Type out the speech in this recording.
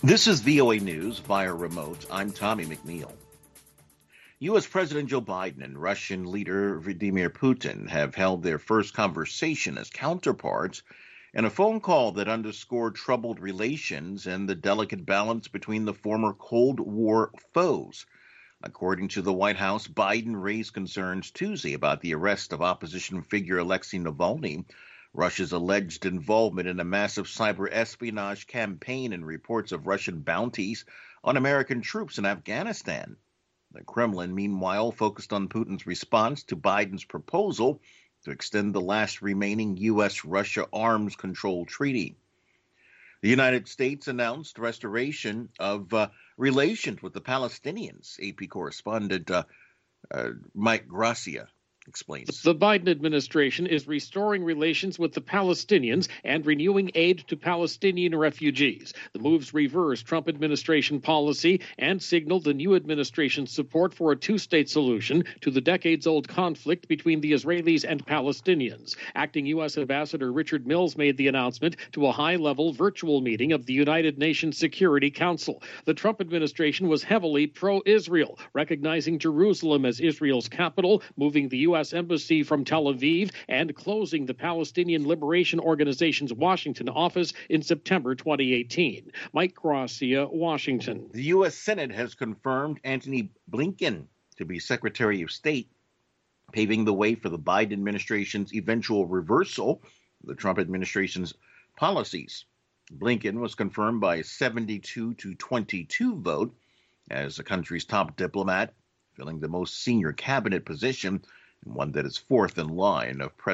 This is VOA News via remote. I'm Tommy McNeil. U.S. President Joe Biden and Russian leader Vladimir Putin have held their first conversation as counterparts in a phone call that underscored troubled relations and the delicate balance between the former Cold War foes. According to the White House, Biden raised concerns Tuesday about the arrest of opposition figure Alexei Navalny, Russia's alleged involvement in a massive cyber espionage campaign, and reports of Russian bounties on American troops in Afghanistan. The Kremlin, meanwhile, focused on Putin's response to Biden's proposal to extend the last remaining U.S.-Russia arms control treaty. The United States announced restoration of relations with the Palestinians. AP correspondent Mike Gracia explains. The Biden administration is restoring relations with the Palestinians and renewing aid to Palestinian refugees. The moves reverse Trump administration policy and signal the new administration's support for a two-state solution to the decades-old conflict between the Israelis and Palestinians. Acting U.S. Ambassador Richard Mills made the announcement to a high-level virtual meeting of the United Nations Security Council. The Trump administration was heavily pro-Israel, recognizing Jerusalem as Israel's capital, moving the U.S. Embassy from Tel Aviv, and closing the Palestinian Liberation Organization's Washington office in September 2018. Mike Gracia, Washington. The U.S. Senate has confirmed Antony Blinken to be Secretary of State, paving the way for the Biden administration's eventual reversal of the Trump administration's policies. Blinken was confirmed by a 72-22 vote as the country's top diplomat, filling the most senior cabinet position, and one that is fourth in line of